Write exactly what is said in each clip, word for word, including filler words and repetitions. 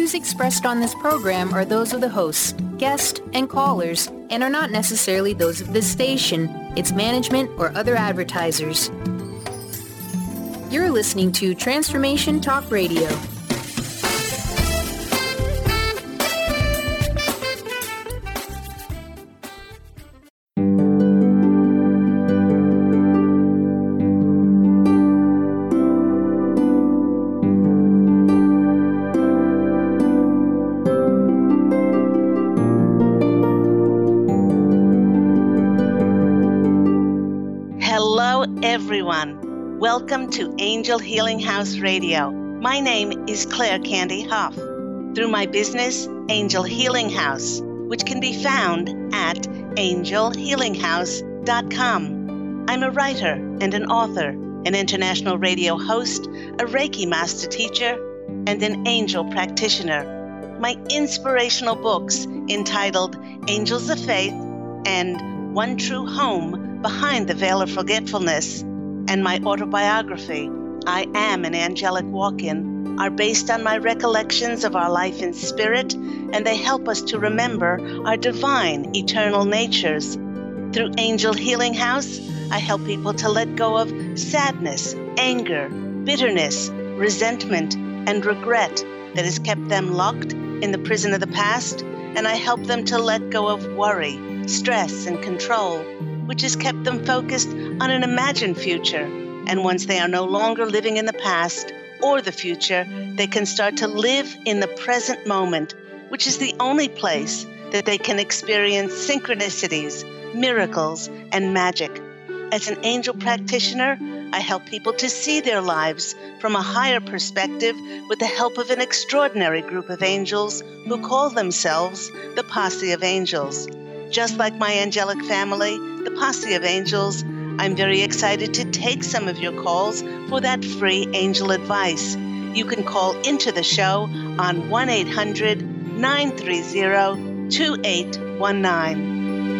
views expressed on this program are those of the hosts, guests, and callers, and are not necessarily those of this station, its management, or other advertisers. You're listening to Transformation Talk Radio. Everyone, welcome to Angel Healing House Radio. My name is Claire Candy Huff. Through my business, Angel Healing House, which can be found at angel healing house dot com. I'm a writer and an author, an international radio host, a Reiki master teacher, and an angel practitioner. My inspirational books entitled Angels of Faith and One True Home Behind the Veil of Forgetfulness, and my autobiography, I Am an Angelic Walk-In, are based on my recollections of our life in spirit, and they help us to remember our divine, eternal natures. Through Angel Healing House, I help people to let go of sadness, anger, bitterness, resentment, and regret that has kept them locked in the prison of the past, and I help them to let go of worry, stress, and control, which has kept them focused on an imagined future. And once they are no longer living in the past or the future, they can start to live in the present moment, which is the only place that they can experience synchronicities, miracles, and magic. As an angel practitioner, I help people to see their lives from a higher perspective with the help of an extraordinary group of angels who call themselves the Posse of Angels. Just like my angelic family, the Posse of Angels, I'm very excited to take some of your calls for that free angel advice. You can call into the show on one eight hundred nine three zero two eight one nine.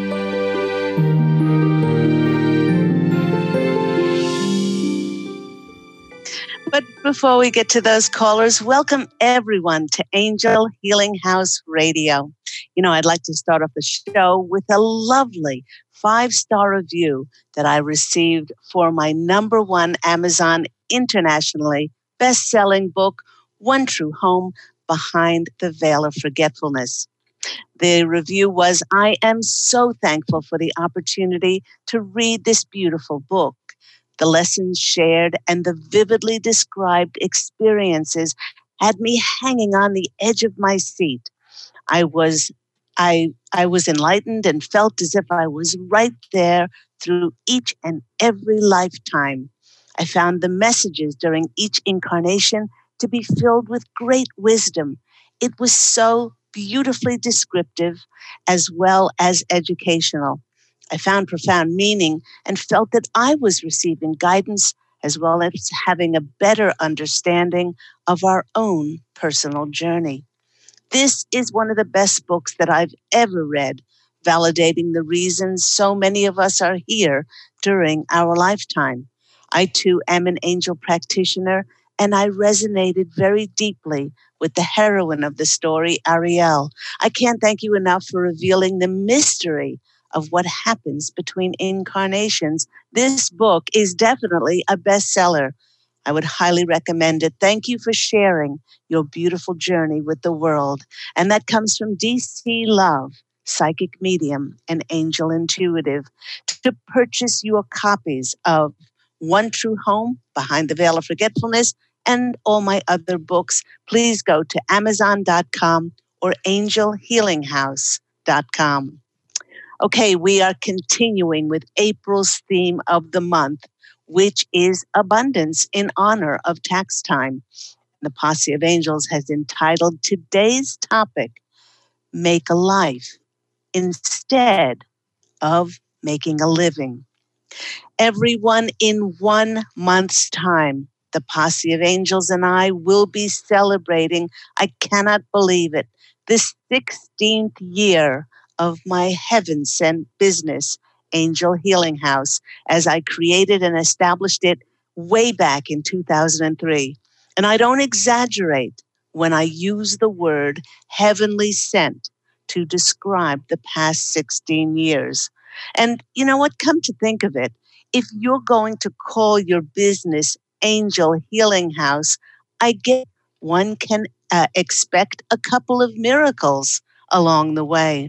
But before we get to those callers, welcome everyone to Angel Healing House Radio. You know, I'd like to start off the show with a lovely five-star review that I received for my number one Amazon internationally best-selling book, One True Home Behind the Veil of Forgetfulness. The review was, I am so thankful for the opportunity to read this beautiful book. The lessons shared and the vividly described experiences had me hanging on the edge of my seat. I was I I was enlightened and felt as if I was right there through each and every lifetime. I found the messages during each incarnation to be filled with great wisdom. It was so beautifully descriptive as well as educational. I found profound meaning and felt that I was receiving guidance as well as having a better understanding of our own personal journey. This is one of the best books that I've ever read, validating the reasons so many of us are here during our lifetime. I too am an angel practitioner, and I resonated very deeply with the heroine of the story, Ariel. I can't thank you enough for revealing the mystery of what happens between incarnations. This book is definitely a bestseller. I would highly recommend it. Thank you for sharing your beautiful journey with the world. And that comes from D C Love, psychic medium and angel intuitive. To purchase your copies of One True Home Behind the Veil of Forgetfulness and all my other books, please go to amazon dot com or angel healing house dot com. Okay, we are continuing with April's theme of the month, which is abundance in honor of tax time. The Posse of Angels has entitled today's topic, Make a Life Instead of Making a Living. Everyone, in one month's time, the Posse of Angels and I will be celebrating, I cannot believe it, the sixteenth year of my heaven-sent business, Angel Healing House, as I created and established it way back in two thousand three. And I don't exaggerate when I use the word heavenly sent to describe the past sixteen years. And you know what? Come to think of it, if you're going to call your business Angel Healing House, I guess one can uh, expect a couple of miracles along the way.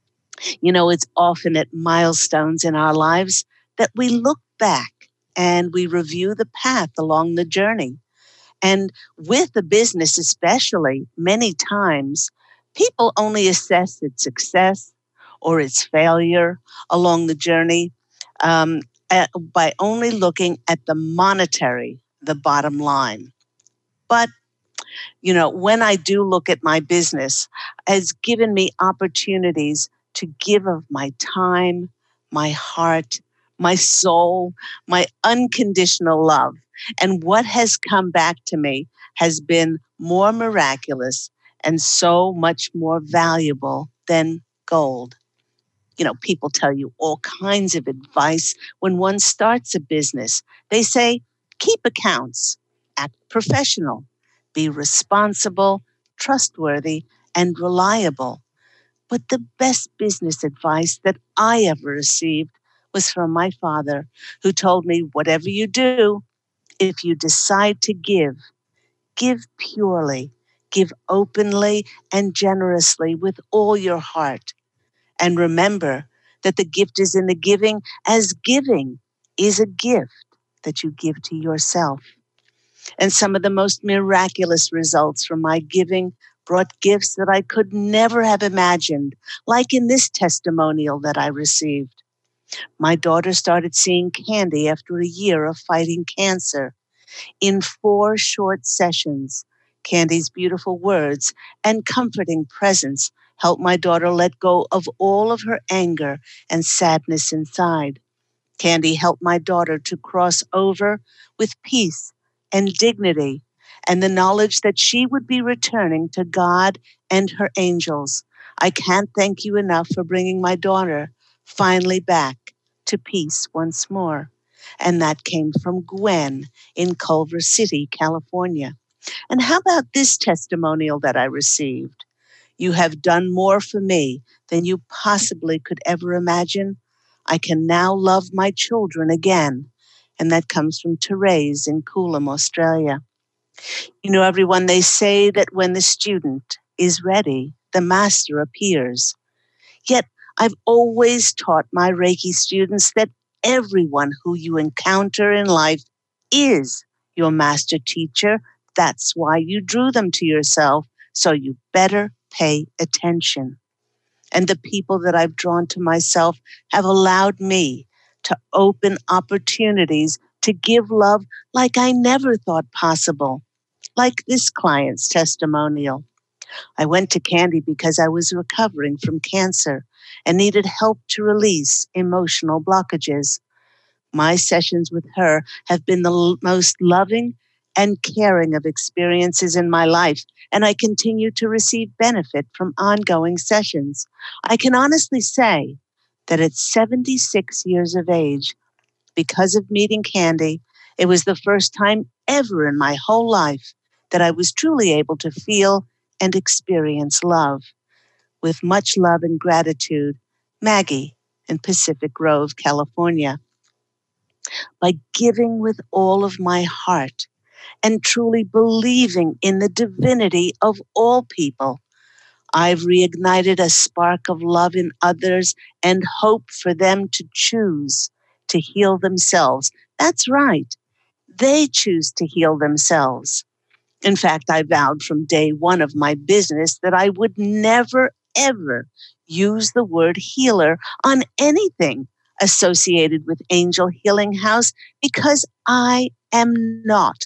You know, it's often at milestones in our lives that we look back and we review the path along the journey. And with a business, especially, many times people only assess its success or its failure along the journey um, at, by only looking at the monetary, the bottom line. But you know, when I do look at my business, has given me opportunities to give of my time, my heart, my soul, my unconditional love. And what has come back to me has been more miraculous and so much more valuable than gold. You know, people tell you all kinds of advice when one starts a business. They say, keep accounts, act professional, be responsible, trustworthy, and reliable. But the best business advice that I ever received was from my father, who told me, whatever you do, if you decide to give, give purely, give openly and generously with all your heart. And remember that the gift is in the giving, as giving is a gift that you give to yourself. And some of the most miraculous results from my giving brought gifts that I could never have imagined, like in this testimonial that I received. My daughter started seeing Candy after a year of fighting cancer. In four short sessions, Candy's beautiful words and comforting presence helped my daughter let go of all of her anger and sadness inside. Candy helped my daughter to cross over with peace and dignity and the knowledge that she would be returning to God and her angels. I can't thank you enough for bringing my daughter finally back to peace once more. And that came from Gwen in Culver City, California. And how about this testimonial that I received? You have done more for me than you possibly could ever imagine. I can now love my children again. And that comes from Therese in Coolum, Australia. You know, everyone, they say that when the student is ready, the master appears. Yet I've always taught my Reiki students that everyone who you encounter in life is your master teacher. That's why you drew them to yourself. So you better pay attention. And the people that I've drawn to myself have allowed me to open opportunities to give love like I never thought possible, like this client's testimonial. I went to Candy because I was recovering from cancer and needed help to release emotional blockages. My sessions with her have been the l- most loving and caring of experiences in my life, and I continue to receive benefit from ongoing sessions. I can honestly say that at seventy-six years of age, because of meeting Candy, it was the first time ever in my whole life that I was truly able to feel and experience love. With much love and gratitude, Maggie in Pacific Grove, California. By giving with all of my heart and truly believing in the divinity of all people, I've reignited a spark of love in others and hope for them to choose to heal themselves. That's right. They choose to heal themselves. In fact, I vowed from day one of my business that I would never, ever use the word healer on anything associated with Angel Healing House because I am not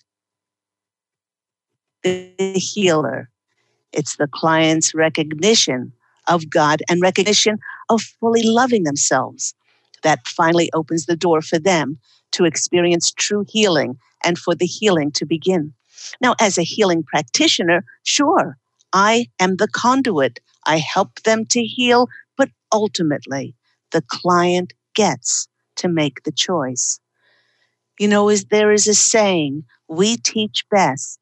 the healer. It's the client's recognition of God and recognition of fully loving themselves that finally opens the door for them to experience true healing and for the healing to begin. Now, as a healing practitioner, sure, I am the conduit. I help them to heal, but ultimately, the client gets to make the choice. You know, is there is a saying, we teach best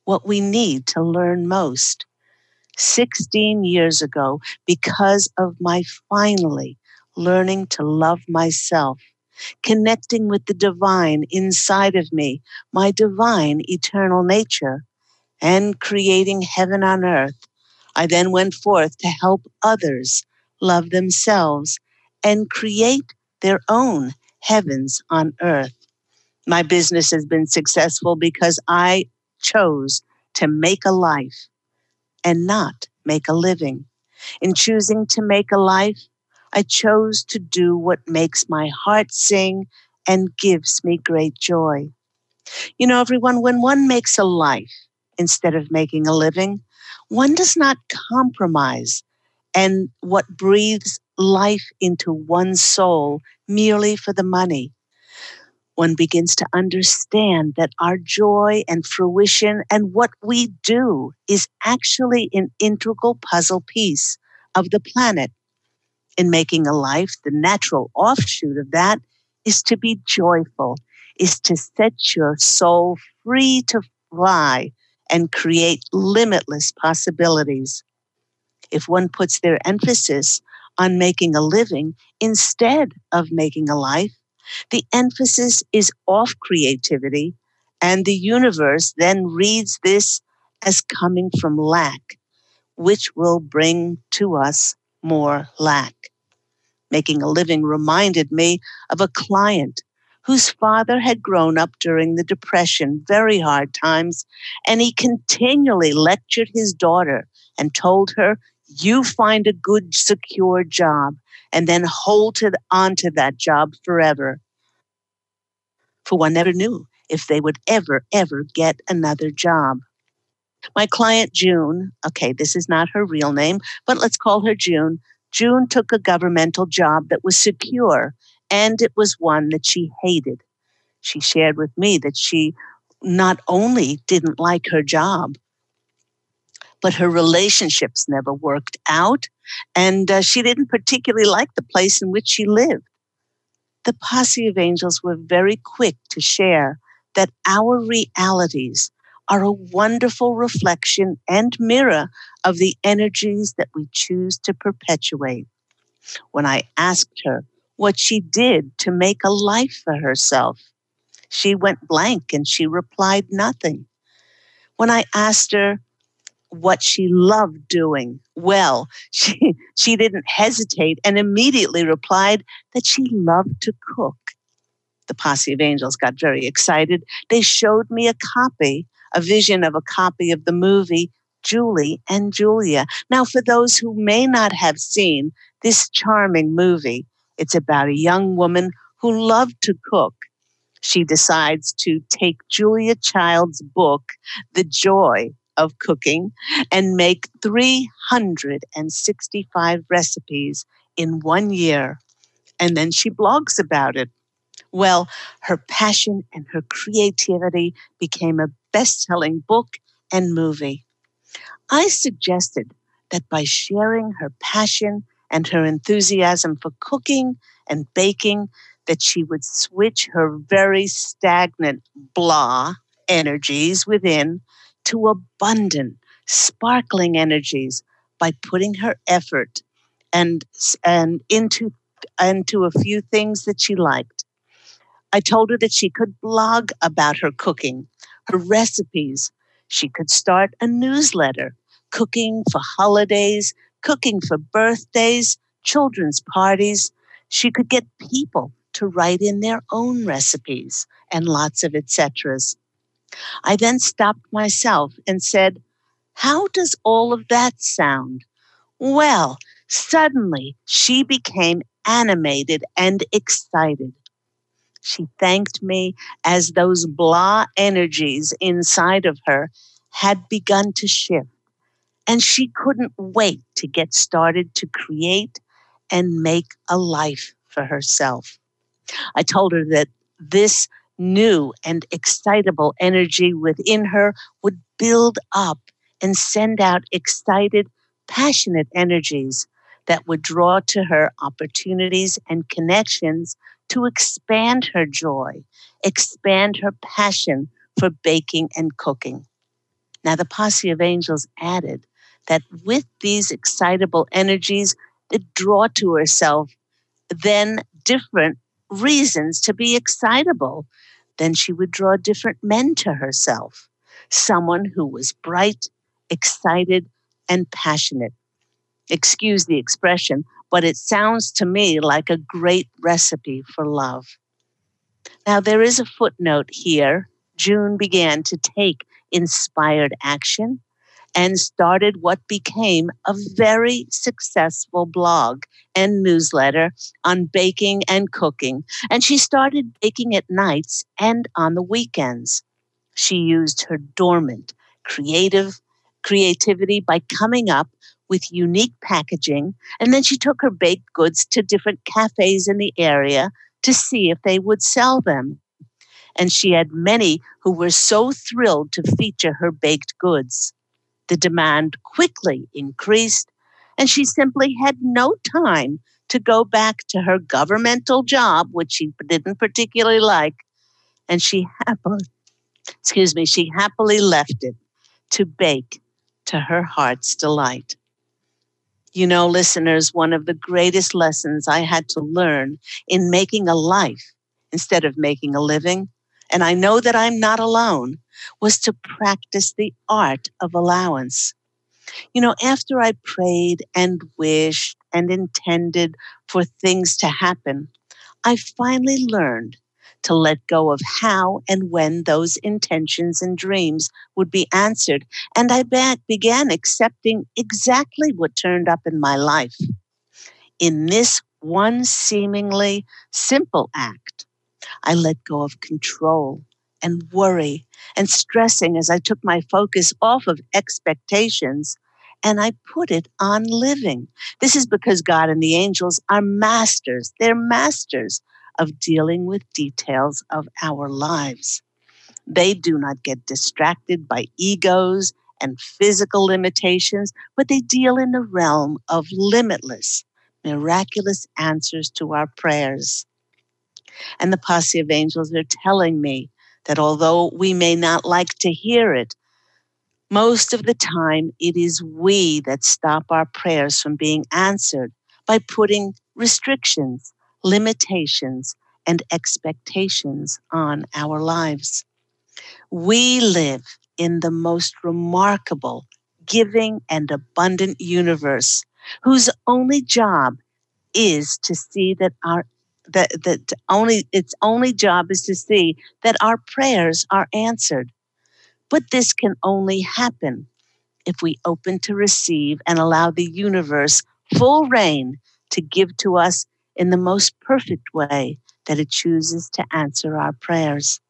what we need to learn most. sixteen years ago, because of my finally learning to love myself, connecting with the divine inside of me, my divine eternal nature, and creating heaven on earth, I then went forth to help others love themselves and create their own heavens on earth. My business has been successful because I chose to make a life and not make a living. In choosing to make a life, I chose to do what makes my heart sing and gives me great joy. You know, everyone, when one makes a life instead of making a living, one does not compromise and what breathes life into one's soul merely for the money. One begins to understand that our joy and fruition and what we do is actually an integral puzzle piece of the planet. In making a life, the natural offshoot of that is to be joyful, is to set your soul free to fly and create limitless possibilities. If one puts their emphasis on making a living instead of making a life, the emphasis is off creativity, and the universe then reads this as coming from lack, which will bring to us more lack. Making a living reminded me of a client whose father had grown up during the Depression, very hard times, and he continually lectured his daughter and told her, you find a good, secure job and then hold to the, on to that job forever. For one never knew if they would ever, ever get another job. My client, June, okay, this is not her real name, but let's call her June. June took a governmental job that was secure, and it was one that she hated. She shared with me that she not only didn't like her job, but her relationships never worked out, and uh, she didn't particularly like the place in which she lived. The posse of angels were very quick to share that our realities are a wonderful reflection and mirror of the energies that we choose to perpetuate. When I asked her what she did to make a life for herself, she went blank and she replied nothing. When I asked her what she loved doing, well, she, she didn't hesitate and immediately replied that she loved to cook. The posse of angels got very excited. They showed me a copy, a vision of a copy of the movie Julie and Julia. Now, for those who may not have seen this charming movie, it's about a young woman who loved to cook. She decides to take Julia Child's book, The Joy of Cooking, and make three hundred sixty-five recipes in one year. And then she blogs about it. Well, her passion and her creativity became a best-selling book and movie. I suggested that by sharing her passion and her enthusiasm for cooking and baking, that she would switch her very stagnant blah energies within to abundant, sparkling energies by putting her effort and, and into, into a few things that she liked. I told her that she could blog about her cooking, her recipes. She could start a newsletter, cooking for holidays, cooking for birthdays, children's parties. She could get people to write in their own recipes and lots of et ceteras. I then stopped myself and said, how does all of that sound? Well, suddenly she became animated and excited. She thanked me as those blah energies inside of her had begun to shift, and she couldn't wait to get started to create and make a life for herself. I told her that this new and excitable energy within her would build up and send out excited, passionate energies that would draw to her opportunities and connections to expand her joy, expand her passion for baking and cooking. Now, the posse of angels added that with these excitable energies that draw to herself then different reasons to be excitable, then she would draw different men to herself. Someone who was bright, excited, and passionate. Excuse the expression, but it sounds to me like a great recipe for love. Now, there is a footnote here. June began to take inspired action and started what became a very successful blog and newsletter on baking and cooking. And she started baking at nights and on the weekends. She used her dormant creative creativity by coming up with unique packaging, and then she took her baked goods to different cafes in the area to see if they would sell them. And she had many who were so thrilled to feature her baked goods. The demand quickly increased, and she simply had no time to go back to her governmental job, which she didn't particularly like, and she happily, excuse me, she happily left it to bake to her heart's delight. You know, listeners, one of the greatest lessons I had to learn in making a life instead of making a living, and I know that I'm not alone, was to practice the art of allowance. You know, after I prayed and wished and intended for things to happen, I finally learned to let go of how and when those intentions and dreams would be answered. And I began accepting exactly what turned up in my life. In this one seemingly simple act, I let go of control and worry and stressing as I took my focus off of expectations and I put it on living. This is because God and the angels are masters. They're masters of dealing with details of our lives. They do not get distracted by egos and physical limitations, but they deal in the realm of limitless, miraculous answers to our prayers. And the posse of angels are telling me that although we may not like to hear it, most of the time it is we that stop our prayers from being answered by putting restrictions, limitations, and expectations on our lives. We live in the most remarkable, giving, and abundant universe whose only job is to see that our that that only its only job is to see that our prayers are answered. But this can only happen if we open to receive and allow the universe full reign to give to us in the most perfect way that it chooses to answer our prayers.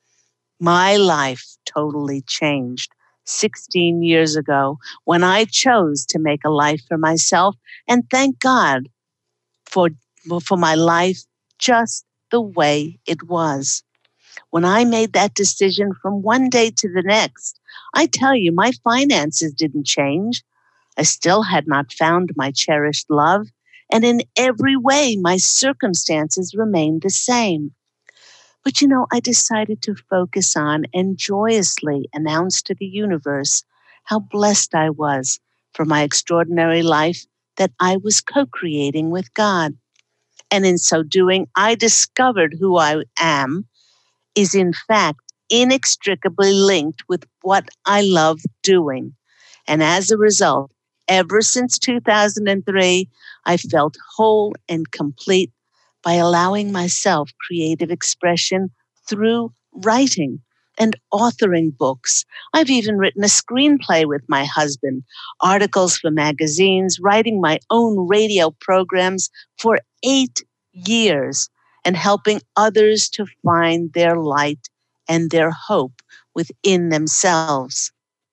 My life totally changed sixteen years ago when I chose to make a life for myself, and thank God for, for my life just the way it was. When I made that decision from one day to the next, I tell you, my finances didn't change. I still had not found my cherished love, and in every way, my circumstances remained the same. But you know, I decided to focus on and joyously announce to the universe how blessed I was for my extraordinary life that I was co-creating with God. And in so doing, I discovered who I am is in fact inextricably linked with what I love doing. And as a result, ever since two thousand three, I felt whole and complete by allowing myself creative expression through writing and authoring books. I've even written a screenplay with my husband, articles for magazines, writing my own radio programs for eight years, and helping others to find their light and their hope within themselves.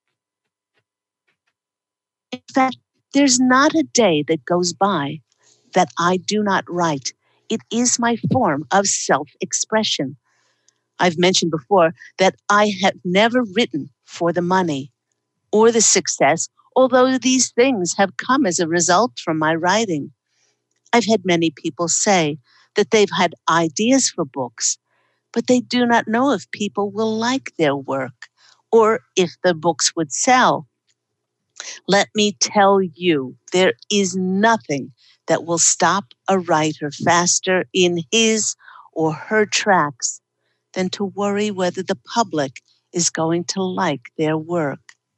In fact, there's not a day that goes by that I do not write. It is my form of self-expression. I've mentioned before that I have never written for the money or the success, although these things have come as a result from my writing. I've had many people say that they've had ideas for books, but they do not know if people will like their work or if the books would sell. Let me tell you, there is nothing that will stop a writer faster in his or her tracks than to worry whether the public is going to like their work.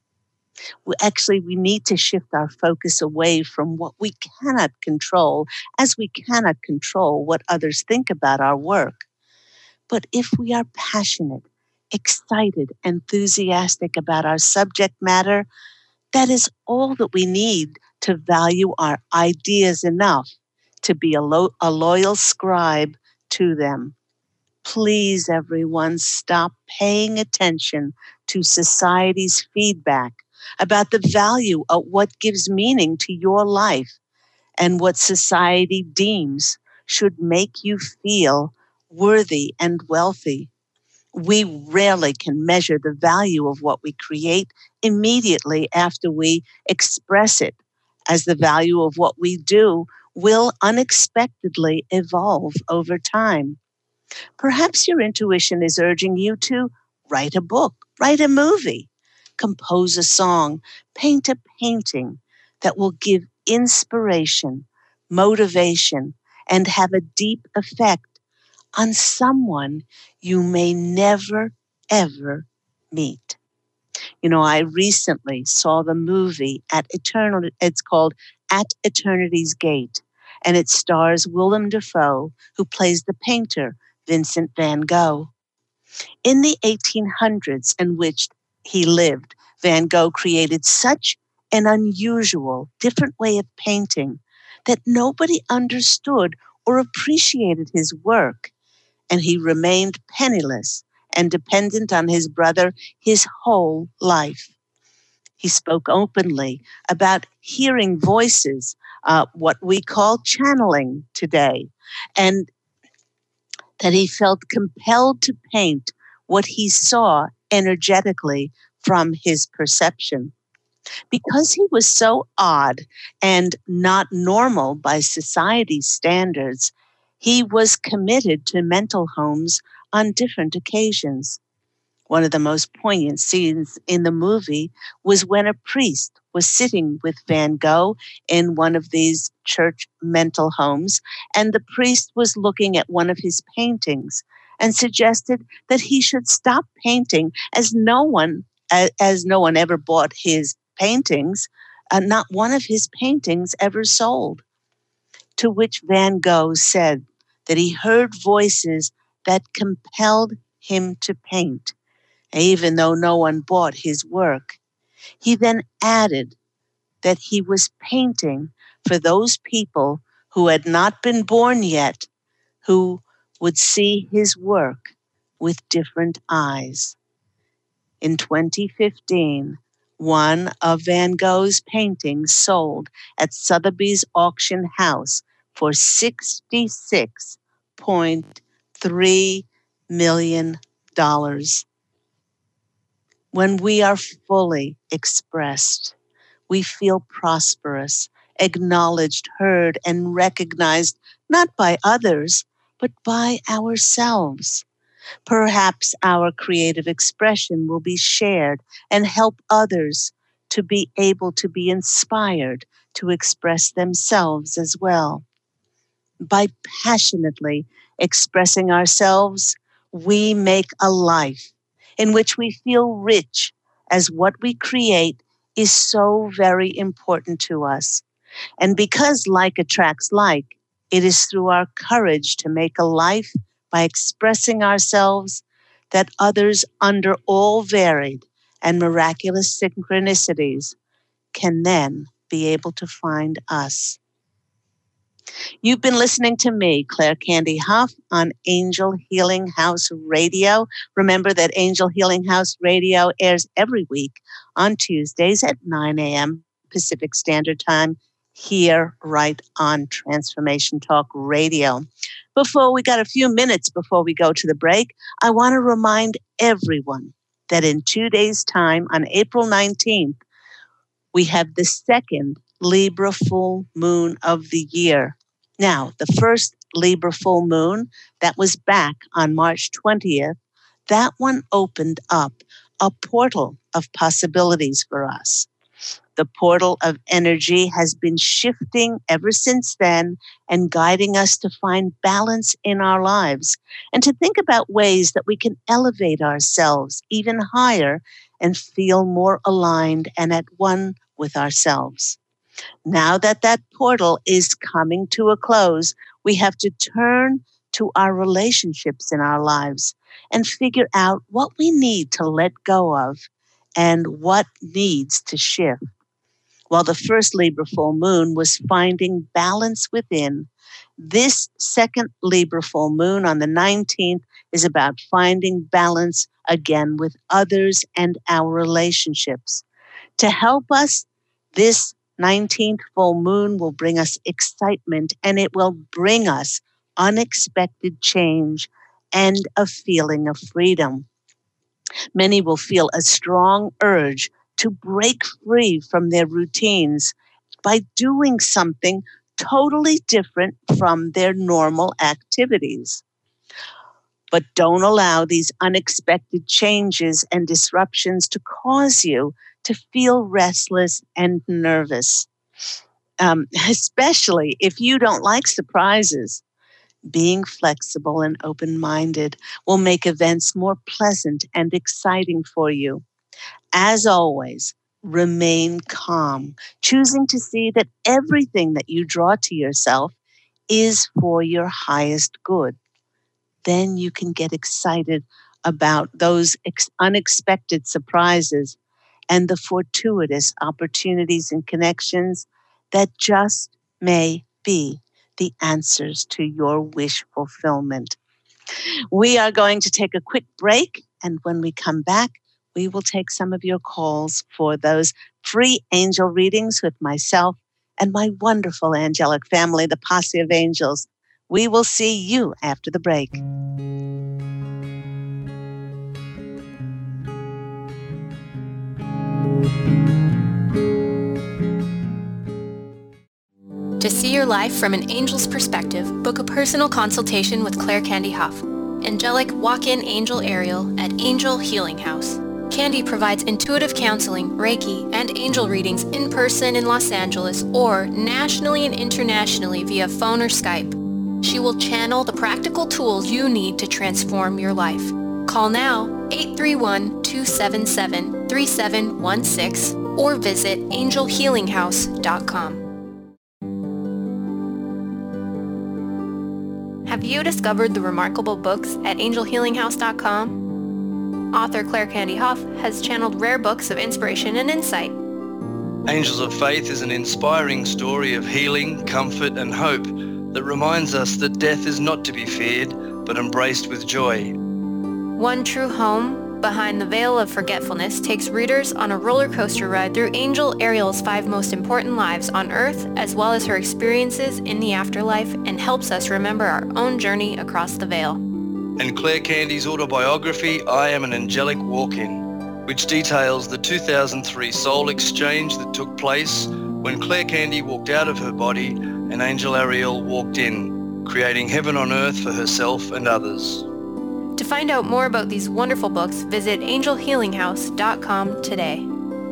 We, actually, we need to shift our focus away from what we cannot control, as we cannot control what others think about our work. But if we are passionate, excited, enthusiastic about our subject matter, that is all that we need to value our ideas enough to be a, lo- a loyal scribe to them. Please, everyone, stop paying attention to society's feedback about the value of what gives meaning to your life and what society deems should make you feel worthy and wealthy. We rarely can measure the value of what we create immediately after we express it, as the value of what we do will unexpectedly evolve over time. Perhaps your intuition is urging you to write a book, write a movie, compose a song, paint a painting that will give inspiration, motivation, and have a deep effect on someone you may never, ever meet. You know, I recently saw the movie at Eternal, it's called At Eternity's Gate, and it stars Willem Dafoe, who plays the painter Vincent van Gogh. In the eighteen hundreds in which he lived, Van Gogh created such an unusual, different way of painting that nobody understood or appreciated his work, and he remained penniless and dependent on his brother his whole life. He spoke openly about hearing voices, uh, what we call channeling today, and that he felt compelled to paint what he saw energetically from his perception. Because he was so odd and not normal by society's standards, he was committed to mental homes on different occasions. One of the most poignant scenes in the movie was when a priest was sitting with Van Gogh in one of these church mental homes, and the priest was looking at one of his paintings and suggested that he should stop painting, as no one as no one ever bought his paintings. Uh, not one of his paintings ever sold. To which Van Gogh said that he heard voices that compelled him to paint, even though no one bought his work. He then added that he was painting for those people who had not been born yet, who would see his work with different eyes. In twenty fifteen, one of Van Gogh's paintings sold at Sotheby's auction house for sixty-six point three million dollars. When we are fully expressed, we feel prosperous, acknowledged, heard, and recognized not by others, but by ourselves. Perhaps our creative expression will be shared and help others to be able to be inspired to express themselves as well. By passionately expressing ourselves, we make a life in which we feel rich, as what we create is so very important to us. And because like attracts like, it is through our courage to make a life by expressing ourselves that others, under all varied and miraculous synchronicities, can then be able to find us. You've been listening to me, Claire Candy Huff, on Angel Healing House Radio. Remember that Angel Healing House Radio airs every week on Tuesdays at nine a.m. Pacific Standard Time, here right on Transformation Talk Radio. Before we got a few minutes before we go to the break, I want to remind everyone that in two days' time, on April nineteenth, we have the second Libra full moon of the year. Now, the first Libra full moon that was back on March twentieth, that one opened up a portal of possibilities for us. The portal of energy has been shifting ever since then and guiding us to find balance in our lives and to think about ways that we can elevate ourselves even higher and feel more aligned and at one with ourselves. Now that that portal is coming to a close, we have to turn to our relationships in our lives and figure out what we need to let go of and what needs to shift. While the first Libra full moon was finding balance within, this second Libra full moon on the nineteenth is about finding balance again with others and our relationships. To help us, this nineteenth full moon will bring us excitement, and it will bring us unexpected change and a feeling of freedom. Many will feel a strong urge to break free from their routines by doing something totally different from their normal activities. But don't allow these unexpected changes and disruptions to cause you to feel restless and nervous, um, especially if you don't like surprises. Being flexible and open-minded will make events more pleasant and exciting for you. As always, remain calm, choosing to see that everything that you draw to yourself is for your highest good. Then you can get excited about those ex- unexpected surprises and the fortuitous opportunities and connections that just may be the answers to your wish fulfillment. We are going to take a quick break, and when we come back, we will take some of your calls for those free angel readings with myself and my wonderful angelic family, the Posse of Angels. We will see you after the break. To see your life from an angel's perspective, book a personal consultation with Claire Candy Huff, angelic walk-in angel Ariel at Angel Healing House. Candy provides intuitive counseling, Reiki, and angel readings in person in Los Angeles or nationally and internationally via phone or Skype. She will channel the practical tools you need to transform your life. Call now, eight three one, two seven seven, three seven one six, or visit angel healing house dot com. Have you discovered the remarkable books at angel healing house dot com? Author Claire Candy Huff has channeled rare books of inspiration and insight. Angels of Faith is an inspiring story of healing, comfort, and hope that reminds us that death is not to be feared, but embraced with joy. One True Home, Behind the Veil of Forgetfulness, takes readers on a roller coaster ride through Angel Ariel's five most important lives on Earth, as well as her experiences in the afterlife, and helps us remember our own journey across the veil. And Claire Candy's autobiography, I Am an Angelic Walk-In, which details the two thousand three soul exchange that took place when Claire Candy walked out of her body and Angel Ariel walked in, creating heaven on earth for herself and others. To find out more about these wonderful books, visit angel healing house dot com today.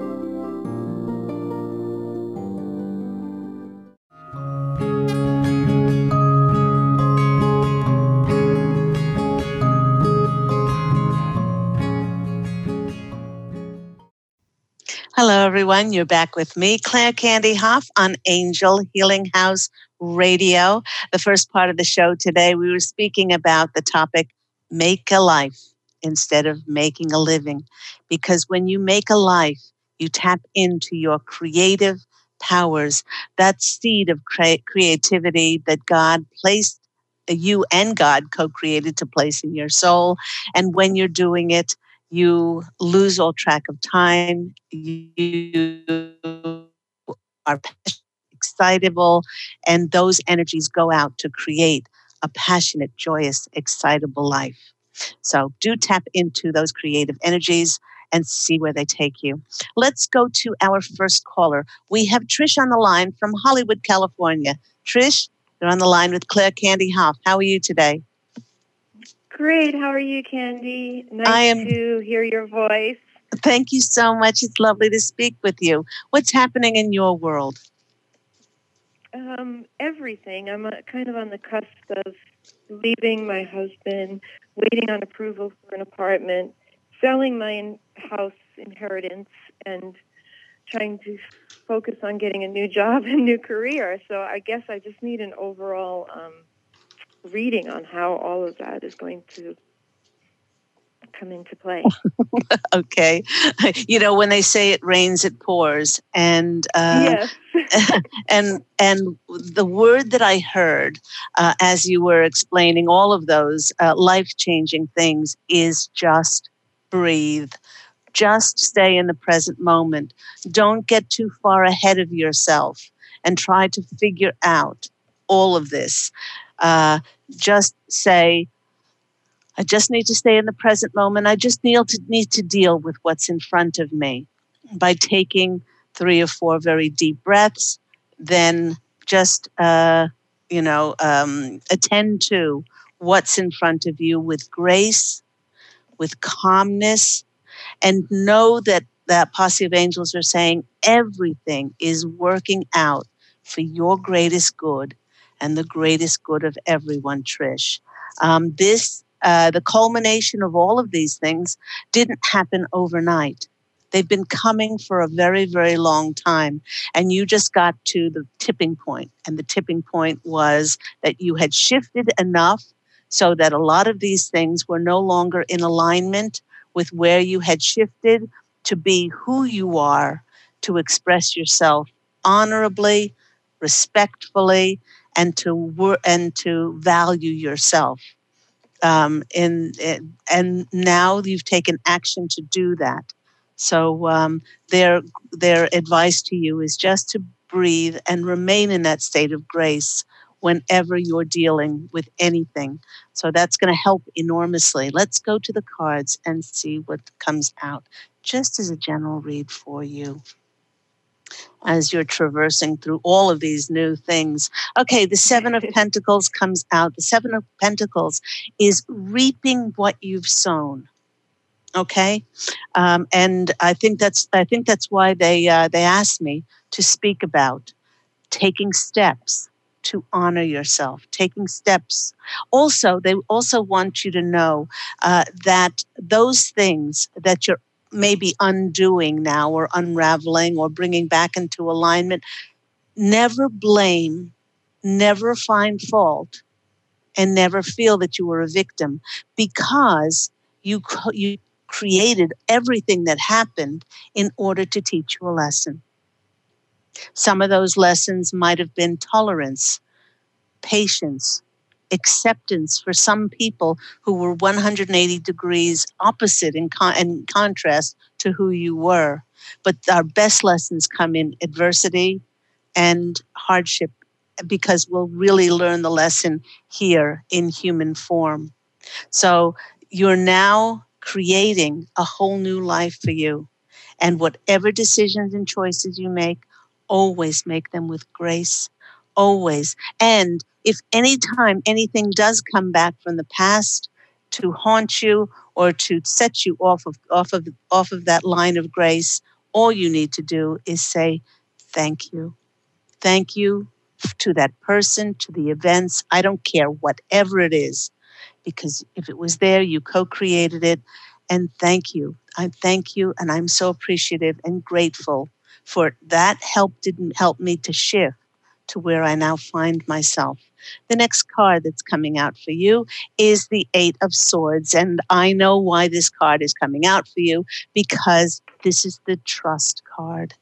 Hello, everyone. You're back with me, Claire Candy Huff, on Angel Healing House Radio. The first part of the show today, we were speaking about the topic, make a life instead of making a living. Because when you make a life, you tap into your creative powers, that seed of cre- creativity that God placed, you and God co-created to place in your soul. And when you're doing it, you lose all track of time. You are excitable, and those energies go out to create a passionate, joyous, excitable life. So do tap into those creative energies and see where they take you. Let's go to our first caller. We have Trish on the line from Hollywood, California. Trish, you're on the line with Claire Candy Huff. How are you today? Great. How are you, Candy? Nice I am, to hear your voice. Thank you so much. It's lovely to speak with you. What's happening in your world? Um, everything. I'm uh, kind of on the cusp of leaving my husband, waiting on approval for an apartment, selling my in- house inheritance, and trying to focus on getting a new job and new career. So I guess I just need an overall um, reading on how all of that is going to come into play. Okay. You know, when they say it rains, it pours. And uh, yes. and and the word that I heard uh, as you were explaining all of those uh, life-changing things is just breathe. Just stay in the present moment. Don't get too far ahead of yourself and try to figure out all of this. Uh, just say, I just need to stay in the present moment. I just need to, need to deal with what's in front of me by taking three or four very deep breaths, then just, uh, you know, um, attend to what's in front of you with grace, with calmness, and know that that posse of angels are saying everything is working out for your greatest good and the greatest good of everyone, Trish. Um, this, uh, the culmination of all of these things didn't happen overnight. They've been coming for a very, very long time. And you just got to the tipping point. And the tipping point was that you had shifted enough so that a lot of these things were no longer in alignment with where you had shifted to be who you are, to express yourself honorably, respectfully, and to wor- and to value yourself. Um, in, in and now you've taken action to do that. So um, their their advice to you is just to breathe and remain in that state of grace whenever you're dealing with anything. So that's going to help enormously. Let's go to the cards and see what comes out, just as a general read for you as you're traversing through all of these new things. Okay, the Seven of Pentacles comes out. The Seven of Pentacles is reaping what you've sown. Okay, um, and I think that's I think that's why they uh, they asked me to speak about taking steps to honor yourself, taking steps. Also, they also want you to know uh, that those things that you're maybe undoing now or unraveling or bringing back into alignment, never blame, never find fault, and never feel that you were a victim, because you you created everything that happened in order to teach you a lesson. Some of those lessons might have been tolerance, patience, acceptance for some people who were one hundred eighty degrees opposite in, con- in contrast to who you were. But our best lessons come in adversity and hardship, because we'll really learn the lesson here in human form. So you're now creating a whole new life for you. And whatever decisions and choices you make, always make them with grace, always. And if any time anything does come back from the past to haunt you or to set you off of off of off of that line of grace, all you need to do is say thank you. Thank you to that person, to the events. I don't care, whatever it is, because if it was there, you co-created it. And thank you. I thank you, and I'm so appreciative and grateful for that. Help didn't help me to shift to where I now find myself. The next card that's coming out for you is the Eight of Swords. And I know why this card is coming out for you, because this is the trust card.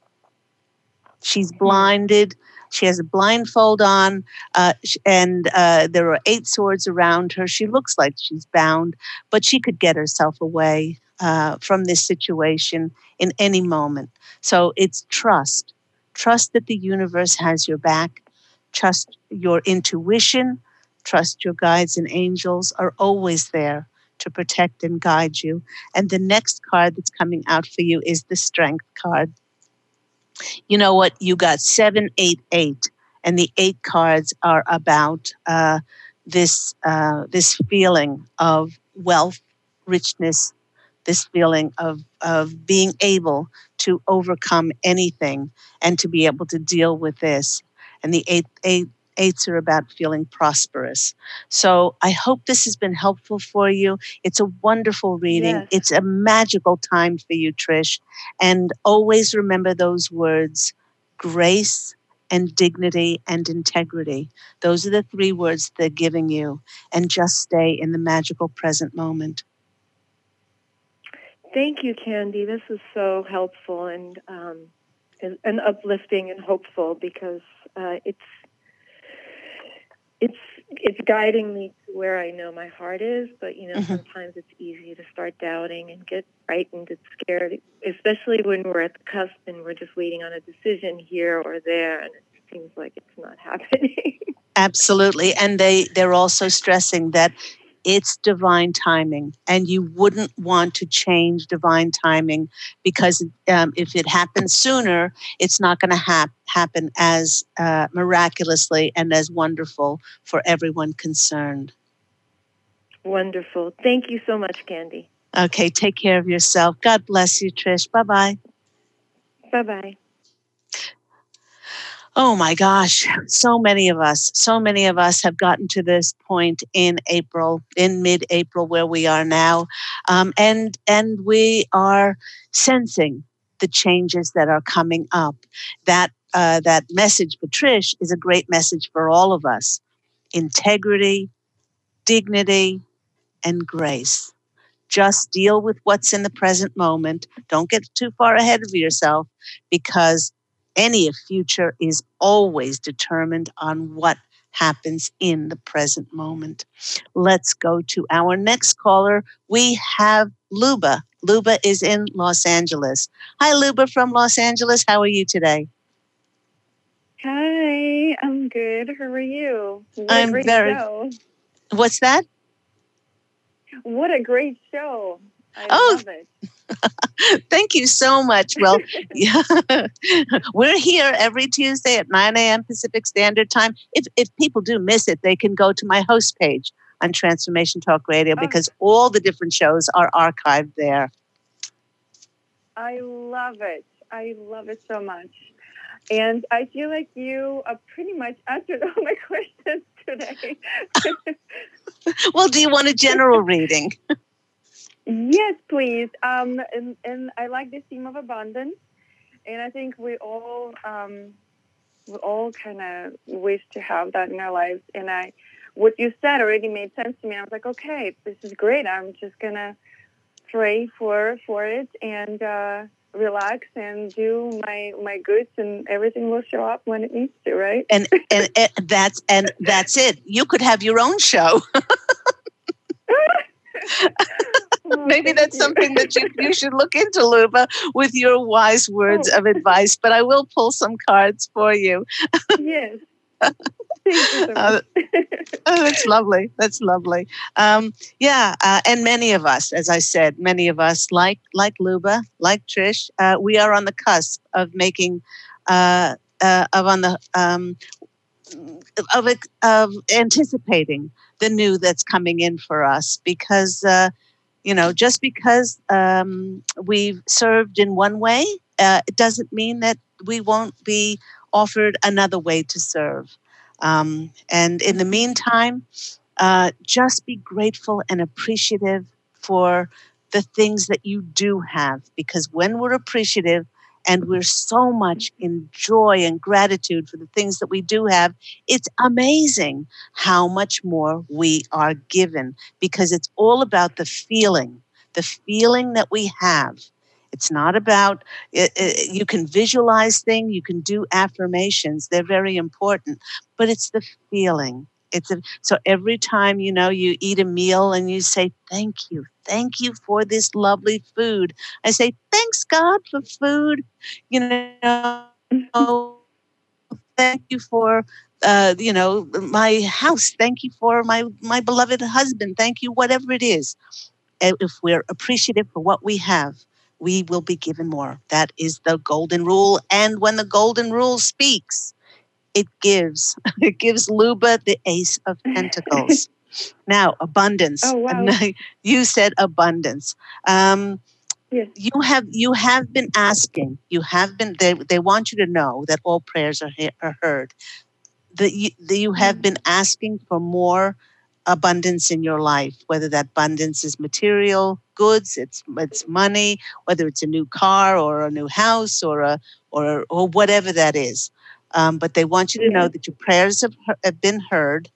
She's blinded. She has a blindfold on, uh, and uh, there are eight swords around her. She looks like she's bound, but she could get herself away uh, from this situation in any moment. So it's trust. Trust that the universe has your back. Trust your intuition. Trust your guides and angels are always there to protect and guide you. And the next card that's coming out for you is the Strength card. You know what? You got seven, eight, eight, and the eight cards are about uh, this uh, this feeling of wealth, richness, this feeling of, of being able to overcome anything and to be able to deal with this. And the eighth, eighth, eights are about feeling prosperous. So I hope this has been helpful for you. It's a wonderful reading. Yes. It's a magical time for you, Trish. And always remember those words, grace and dignity and integrity. Those are the three words they're giving you. And just stay in the magical present moment. Thank you, Candy. This is so helpful and um, and, and uplifting and hopeful because uh, it's it's it's guiding me to where I know my heart is. But you know, mm-hmm. sometimes it's easy to start doubting and get frightened and scared, especially when we're at the cusp and we're just waiting on a decision here or there, and it seems like it's not happening. Absolutely, and they they're also stressing that it's divine timing, and you wouldn't want to change divine timing because um, if it happens sooner, it's not going to hap- happen as uh, miraculously and as wonderful for everyone concerned. Wonderful. Thank you so much, Candy. Okay, take care of yourself. God bless you, Trish. Bye-bye. Bye-bye. Oh my gosh, so many of us, so many of us have gotten to this point in April, in mid-April where we are now. Um, and, and we are sensing the changes that are coming up. That, uh, that message for Trish is a great message for all of us. Integrity, dignity, and grace. Just deal with what's in the present moment. Don't get too far ahead of yourself because any future is always determined on what happens in the present moment. Let's go to our next caller. We have Luba. Luba is in Los Angeles. Hi, Luba from Los Angeles. How are you today? Hi, I'm good. How are you? What I'm a great very. show. What's that? What a great show. I oh. love it. Thank you so much. Well, yeah, we're here every Tuesday at nine a.m. Pacific Standard Time. If if people do miss it, they can go to my host page on Transformation Talk Radio oh. because all the different shows are archived there. I love it. I love it so much. And I feel like you uh, pretty much answered all my questions today. Well, do you want a general reading? Yes, please. Um, and, and I like the theme of abundance, and I think we all um, we all kind of wish to have that in our lives. And I, what you said already made sense to me. I was like, okay, this is great. I'm just gonna pray for for it and uh, relax and do my my goods, and everything will show up when it needs to. Right? And and, and that's and that's it. You could have your own show. Oh, maybe that's you. something that you, you should look into, Luba, with your wise words oh. of advice. But I will pull some cards for you. Yes. Thank you so much. uh, oh, that's lovely. That's lovely. Um, yeah, uh, and many of us, as I said, many of us, like like Luba, like Trish, uh, we are on the cusp of making, uh, uh, of on the um, of of anticipating the new that's coming in for us because. Uh, You know, just because um, we've served in one way, uh, it doesn't mean that we won't be offered another way to serve. Um, and in the meantime, uh, just be grateful and appreciative for the things that you do have. Because when we're appreciative and we're so much in joy and gratitude for the things that we do have, it's amazing how much more we are given because it's all about the feeling, the feeling that we have. It's not about, it, it, you can visualize things, you can do affirmations, they're very important, but it's the feeling. It's a, so every time, you know, you eat a meal and you say, thank you, thank you for this lovely food. I say, thanks God for food. You know, thank you for, uh, you know, my house. Thank you for my, my beloved husband. Thank you, whatever it is. If we're appreciative for what we have, we will be given more. That is the golden rule. And when the golden rule speaks, it gives, it gives Luba the Ace of Pentacles. Now, abundance. Oh, wow. You said abundance. Um, Yes. you have you have been asking. You have been. They they want you to know that all prayers are he- are heard. That you, that you have been asking for more abundance in your life, whether that abundance is material goods, it's it's money, whether it's a new car or a new house or a or or whatever that is. Um, but they want you to know Yes. that your prayers have, have been heard,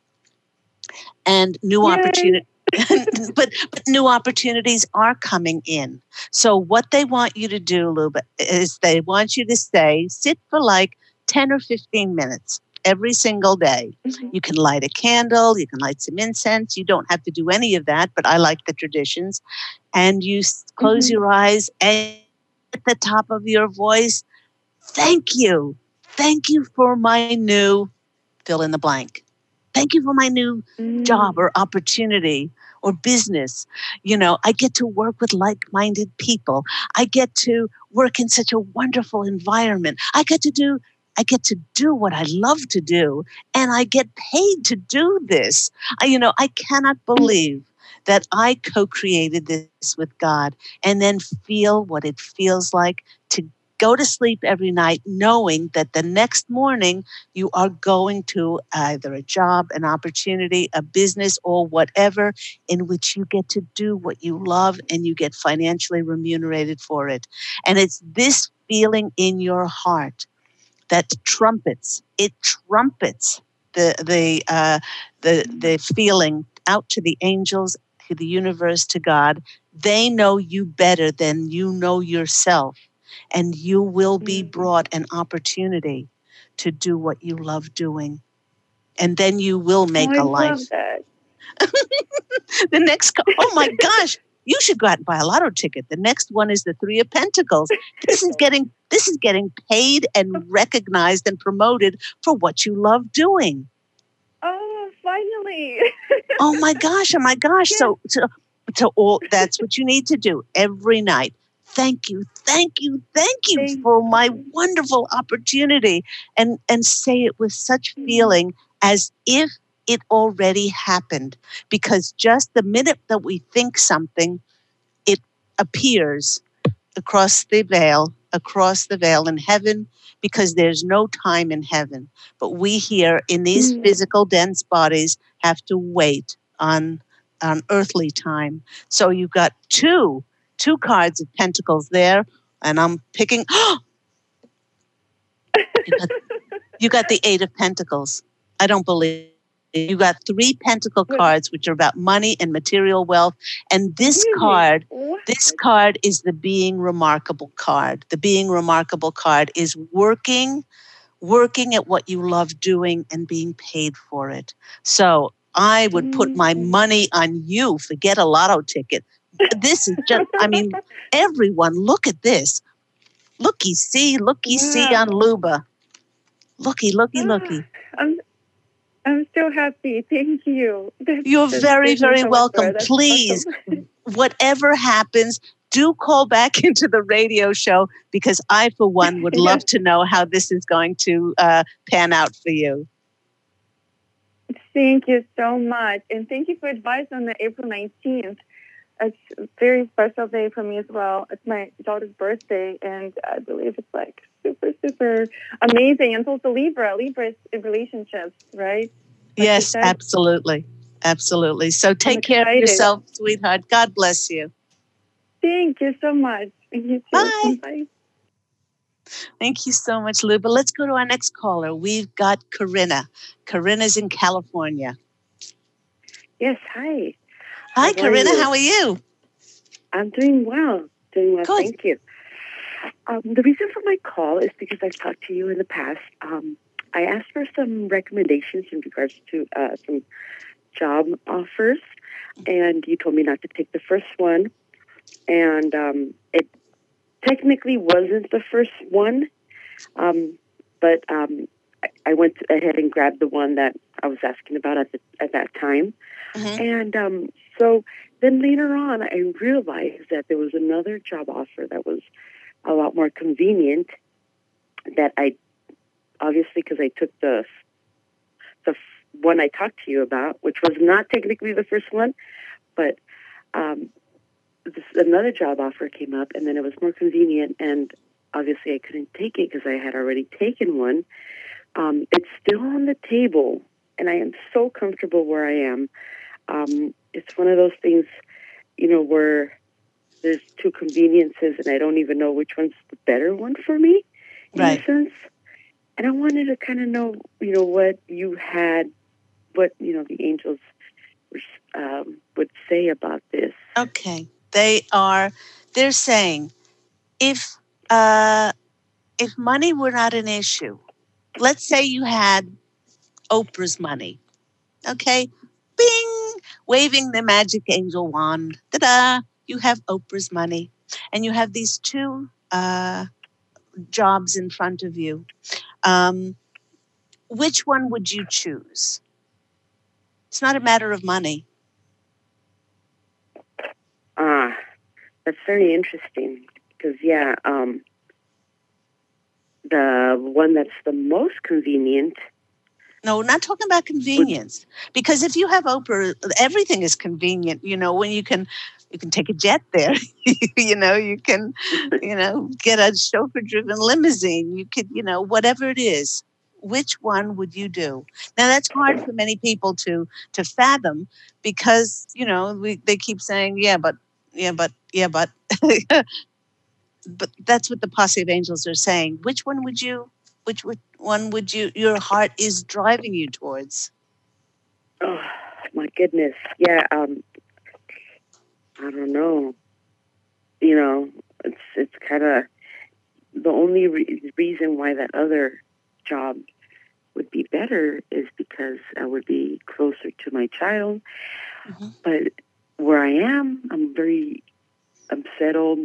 and new Yay. opportunity. but but new opportunities are coming in. So what they want you to do, Luba, is they want you to stay, sit for like ten or fifteen minutes every single day. Mhm. You can light a candle, you can light some incense. You don't have to do any of that, but I like the traditions. And you s- close Mhm. your eyes and at the top of your voice, thank you. Thank you for my new fill in the blank. Thank you for my new Mm. job or opportunity or business. You know, I get to work with like-minded people. I get to work in such a wonderful environment. I get to do I get to do what I love to do, and I get paid to do this. I, you know, I cannot believe that I co-created this with God and then feel what it feels like to go to sleep every night knowing that the next morning you are going to either a job, an opportunity, a business, or whatever in which you get to do what you love and you get financially remunerated for it. And it's this feeling in your heart that trumpets, it trumpets the the uh, the the feeling out to the angels, to the universe, to God. They know you better than you know yourself, and you will be brought an opportunity to do what you love doing, and then you will Oh, make I a love life. that. The next, co- oh my gosh, you should go out and buy a lotto ticket. The next one is the Three of Pentacles. This is getting this is getting paid and recognized and promoted for what you love doing. Oh, finally. Oh my gosh, oh my gosh. Yes. So so so all that's what you need to do every night. Thank you, thank you, thank you Thank for my wonderful opportunity. And and say it with such feeling as if it already happened. Because just the minute that we think something, it appears across the veil, across the veil in heaven, because there's no time in heaven. But we here in these Mm. physical dense bodies have to wait on on earthly time. So you've got two two cards of pentacles there, and I'm picking you got, you got the eight of pentacles. I don't believe it. You got three pentacle What? cards, which are about money and material wealth. And this Really? card, What? this card is the being remarkable card. The being remarkable card is working, working at what you love doing and being paid for it. So I would put my Mm. money on you. Forget a lotto ticket. This is just, I mean, everyone, look at this. Looky, see, looky, see on Wow. Luba. Looky, looky, Ah, looky. I'm I'm so happy. Thank you. That You're just very, gives me very so much joy. welcome. That's Please, awesome. whatever happens, do call back into the radio show because I, for one, would love Yes. to know how this is going to uh, pan out for you. Thank you so much. And thank you for advice on the April nineteenth. It's a very special day for me as well. It's my daughter's birthday, and I believe it's like super, super amazing. And it's also Libra. Libra is in relationships, right? Like you Yes, said. absolutely. Absolutely. So take care of excited. yourself, sweetheart. God bless you. Thank you so much. You too. Bye. Bye. Thank you so much, Luba. Let's go to our next caller. We've got Corinna. Corinna's in California. Yes, hi. Hi, How are Corinna. you? How are you? I'm doing well. Doing well, Good. thank you. Um, the reason for my call is because I've talked to you in the past. Um, I asked for some recommendations in regards to uh, some job offers, and you told me not to take the first one. And um, it technically wasn't the first one, um, but um, I, I went ahead and grabbed the one that I was asking about at the, at that time. Mm-hmm. And um, so then later on, I realized that there was another job offer that was a lot more convenient. That I obviously, because I took the the one I talked to you about, which was not technically the first one, but um, this, another job offer came up, and then it was more convenient, and obviously I couldn't take it because I had already taken one. Um, it's still on the table, and I am so comfortable where I am. Um, it's one of those things, you know, where there's two conveniences, and I don't even know which one's the better one for me, in Right. a sense. And I wanted to kind of know, you know, what you had, what, you know, the angels um, would say about this. Okay. They are, they're saying, if uh, if money were not an issue, let's say you had Oprah's money, okay? Bing! Waving the magic angel wand. Ta-da! You have Oprah's money. And you have these two uh, jobs in front of you. Um, which one would you choose? It's not a matter of money. Ah, that's very interesting. Because, yeah, um, the one that's the most convenient. No, we're not talking about convenience. Because if you have Oprah, everything is convenient. You know, when you can, you can take a jet there. you know, you can, you know, get a chauffeur-driven limousine. You could, you know, whatever it is. Which one would you do? Now that's hard for many people to to fathom because you know we, they keep saying, yeah, but, yeah, but, yeah, but. But that's what the posse of angels are saying. Which one would you? Which one would you? Your heart is driving you towards. Oh my goodness! Yeah, um, I don't know. You know, it's it's kind of the only re- reason why that other job would be better is because I would be closer to my child. Mm-hmm. But where I am, I'm very, I'm settled.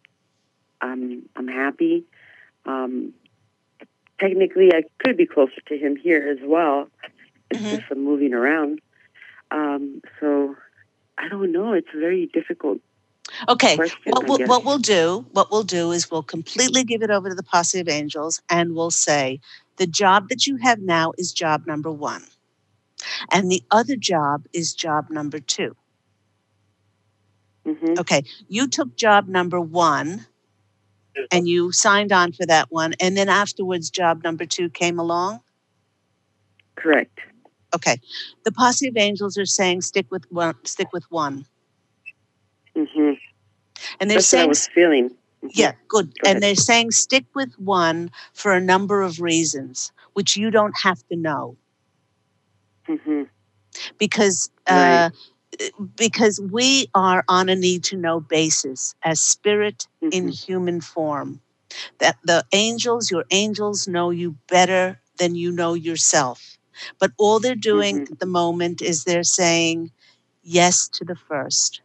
I'm I'm happy. Um, technically, I could be closer to him here as well. It's mm-hmm. just some moving around. Um, so I don't know. It's very difficult. Okay. Question, what, we'll, what we'll do, what we'll do is we'll completely give it over to the posse of angels, and we'll say the job that you have now is job number one, and the other job is job number two. Mm-hmm. Okay. You took job number one. And you signed on for that one, and then afterwards, job number two came along? Correct. Okay. The posse of angels are saying stick with one. Stick with one. Mm-hmm. And they're That's saying, what I was feeling. Mm-hmm. Yeah, good. Go and ahead. They're saying stick with one for a number of reasons, which you don't have to know. Mm-hmm. Because right. uh, because we are on a need-to-know basis as spirit mm-hmm. in human form. That the angels, your angels know you better than you know yourself. But all they're doing mm-hmm. at the moment is they're saying yes to the first.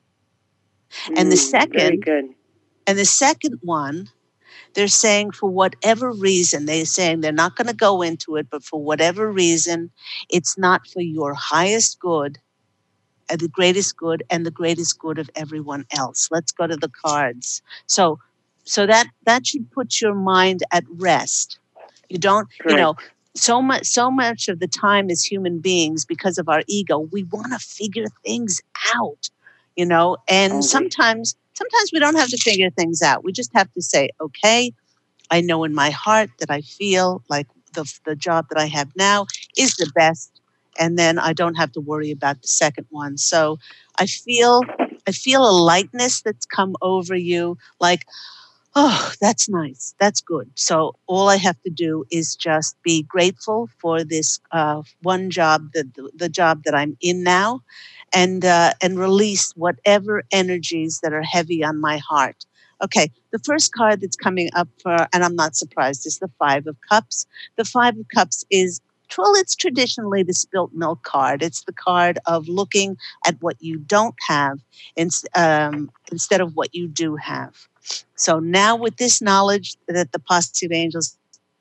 Mm, and the second, very good. And the second one, they're saying for whatever reason, they're saying they're not going to go into it, but for whatever reason, it's not for your highest good, uh, the greatest good, and the greatest good of everyone else. Let's go to the cards. So, so that that should put your mind at rest. You don't, Correct. you know, so much, so much of the time as human beings, because of our ego, we want to figure things out, you know, and okay. sometimes, sometimes we don't have to figure things out. We just have to say, okay, I know in my heart that I feel like the the job that I have now is the best. And then I don't have to worry about the second one. So I feel, I feel a lightness that's come over you, like, oh, that's nice. That's good. So all I have to do is just be grateful for this uh, one job, the, the the job that I'm in now, and uh, and release whatever energies that are heavy on my heart. Okay, the first card that's coming up for, and I'm not surprised, is the Five of Cups. The Five of Cups is, well, it's traditionally the spilt milk card. It's the card of looking at what you don't have in, um, instead of what you do have. So now with this knowledge that the posse of angels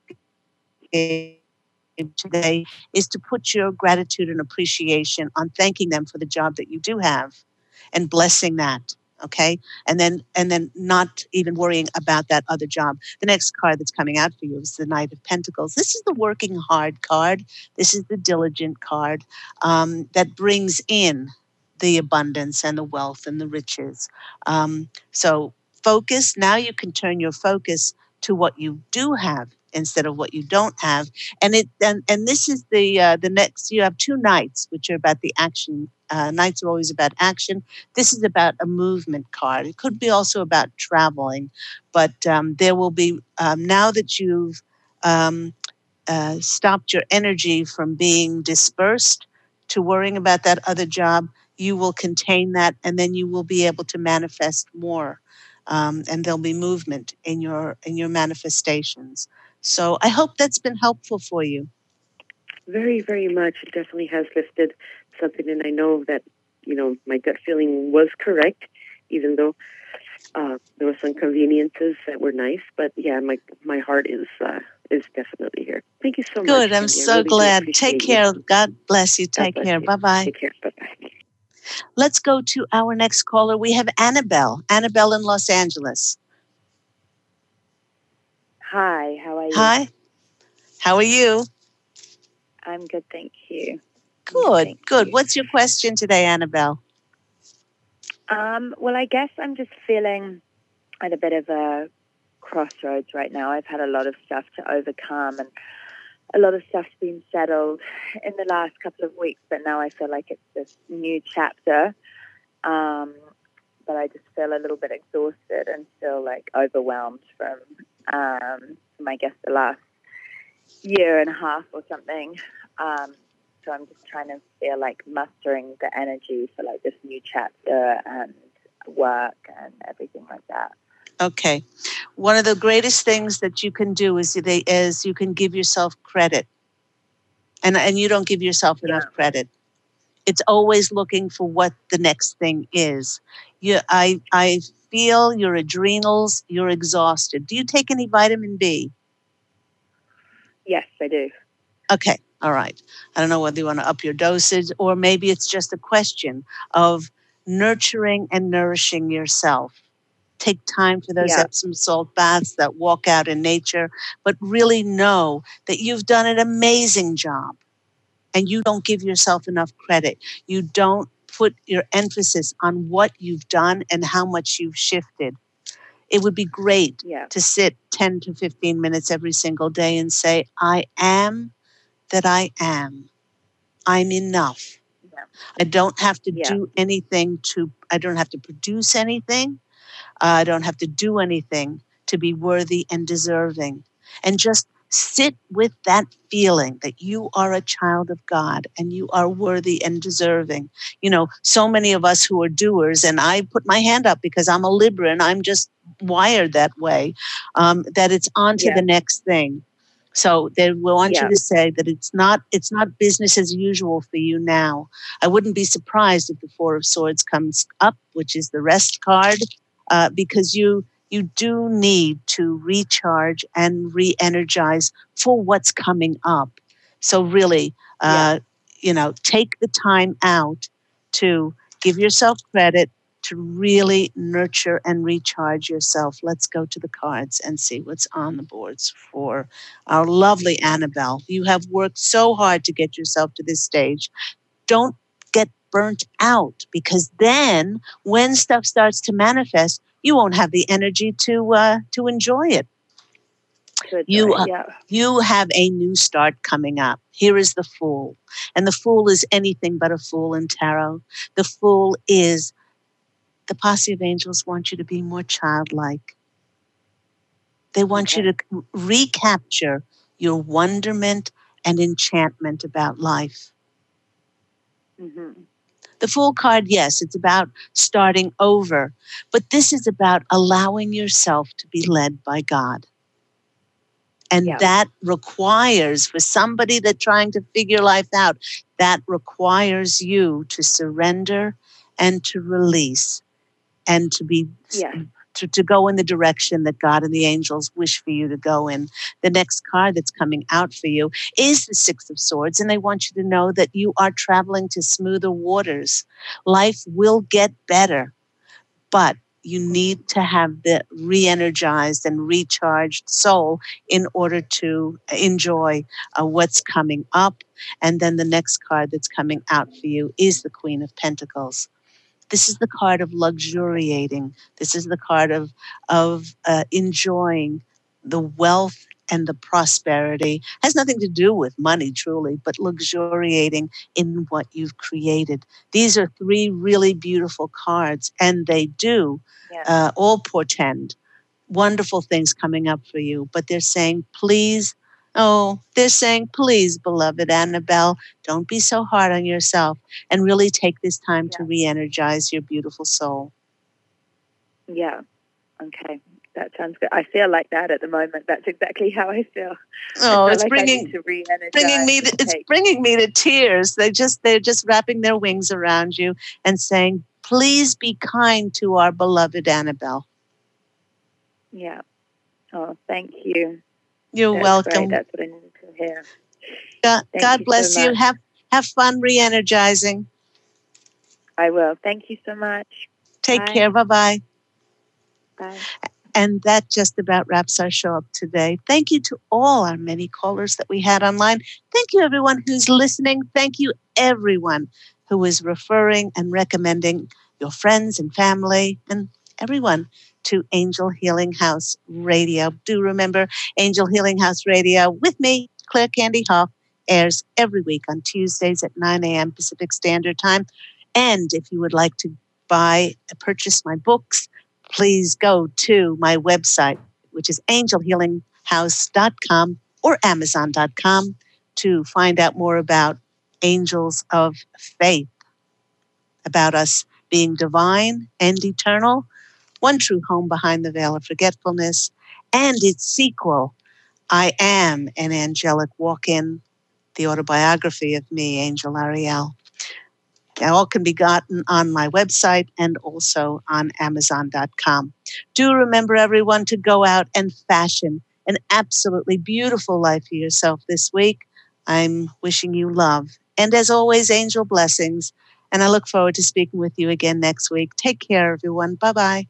gave today is to put your gratitude and appreciation on thanking them for the job that you do have and blessing that. Okay. And then, and then not even worrying about that other job. The next card that's coming out for you is the Knight of Pentacles. This is the working hard card. This is the diligent card um, that brings in the abundance and the wealth and the riches. Um, so focus. Now you can turn your focus to what you do have instead of what you don't have. And it and, and this is the uh, the next. You have two knights, which are about the action. Uh, knights are always about action. This is about a movement card. It could be also about traveling, but um, there will be um, now that you've um, uh, stopped your energy from being dispersed to worrying about that other job. You will contain that, and then you will be able to manifest more, um, and there'll be movement in your in your manifestations. So I hope that's been helpful for you. Very, very much. It definitely has lifted something, and I know that, you know, my gut feeling was correct, even though uh, there were some inconveniences that were nice. But yeah, my my heart is uh, is definitely here. Thank you so much. Good. I'm Cindy. I so really do glad. appreciate Take you. care. God bless you. God Take bless care. you. Bye bye. Take care. Bye bye. Let's go to our next caller. We have Annabelle. Annabelle in Los Angeles. Hi, how are you? Hi. How are you? I'm good, thank you. Good. Thank Good. you. What's your question today, Annabelle? Um, well, I guess I'm just feeling at a bit of a crossroads right now. I've had a lot of stuff to overcome, and a lot of stuff's been settled in the last couple of weeks, but now I feel like it's this new chapter. Um, but I just feel a little bit exhausted and still like overwhelmed from, um, from I guess the last year and a half or something. Um, so I'm just trying to feel like mustering the energy for like this new chapter and work and everything like that. Okay. One of the greatest things that you can do is they is you can give yourself credit. And and you don't give yourself enough Yeah. credit. It's always looking for what the next thing is. You I I feel your adrenals, you're exhausted. Do you take any vitamin B? Yes, I do. Okay. All right. I don't know whether you want to up your dosage, or maybe it's just a question of nurturing and nourishing yourself. Take time for those Yeah. Epsom salt baths, that walk out in nature, but really know that you've done an amazing job and you don't give yourself enough credit. You don't put your emphasis on what you've done and how much you've shifted. It would be great Yeah. to sit ten to fifteen minutes every single day and say, I am that I am. I'm enough. Yeah. I don't have to Yeah. do anything to, I don't have to produce anything. I don't have to do anything to be worthy and deserving. And just sit with that feeling that you are a child of God and you are worthy and deserving. You know, so many of us who are doers, and I put my hand up because I'm a Libra and I'm just wired that way, um, that it's on to Yeah. the next thing. So they want Yeah. you to say that it's not it's not business as usual for you now. I wouldn't be surprised if the Four of Swords comes up, which is the rest card, uh, because you you do need to recharge and re-energize for what's coming up. So really, uh, you know, take the time out to give yourself credit, to really nurture and recharge yourself. Let's go to the cards and see what's on the boards for our lovely Annabelle. You have worked so hard to get yourself to this stage. Don't get burnt out, because then when stuff starts to manifest, you won't have the energy to uh, to enjoy it. Good. You, uh, yeah. you have a new start coming up. Here is the Fool. And the Fool is anything but a fool in tarot. The Fool is the posse of angels want you to be more childlike. They want Okay. you to recapture your wonderment and enchantment about life. Mm-hmm. The Fool card, yes, it's about starting over. But this is about allowing yourself to be led by God. And Yeah. that requires, for somebody that's trying to figure life out, that requires you to surrender and to release and to be Yeah. to, to go in the direction that God and the angels wish for you to go in. The next card that's coming out for you is the Six of Swords, and they want you to know that you are traveling to smoother waters. Life will get better. but you need to have the re-energized and recharged soul in order to enjoy uh, what's coming up. And then the next card that's coming out for you is the Queen of Pentacles. This is the card of luxuriating. This is the card of, of uh, enjoying the wealth and the prosperity. Has nothing to do with money, truly, but luxuriating in what you've created. These are three really beautiful cards, and they do Yeah. uh, all portend wonderful things coming up for you. But they're saying, please, oh, they're saying, please, beloved Annabelle, don't be so hard on yourself, and really take this time Yeah. to re-energize your beautiful soul. Yeah. Okay. That sounds good. I feel like that at the moment. That's exactly how I feel. Oh, I feel it's like bringing I need to re-energize bringing me to, and it's take- bringing me to tears. They just they're just wrapping their wings around you and saying, please be kind to our beloved Annabelle. Yeah. Oh, thank you. You're That's welcome. great. That's what I needed to hear. God, Thank God you bless so you. much. Have have fun re-energizing. I will. Thank you so much. Take Bye. care. Bye-bye. Bye. And that just about wraps our show up today. Thank you to all our many callers that we had online. Thank you, everyone who's listening. Thank you, everyone who is referring and recommending your friends and family and everyone to Angel Healing House Radio. Do remember, Angel Healing House Radio with me, Claire Candy Hoff, airs every week on Tuesdays at nine a.m. Pacific Standard Time. And if you would like to buy, purchase my books, please go to my website, which is angel healing house dot com or amazon dot com, to find out more about Angels of Faith, about us being divine and eternal, one true home behind the veil of forgetfulness, and its sequel, I Am an Angelic Walk-In, the autobiography of me, Angel Ariel. All can be gotten on my website and also on amazon dot com. Do remember, everyone, to go out and fashion an absolutely beautiful life for yourself this week. I'm wishing you love. And as always, angel blessings. And I look forward to speaking with you again next week. Take care, everyone. Bye-bye.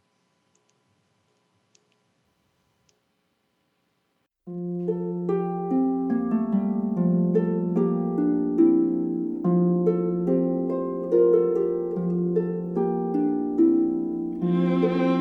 Mm-hmm.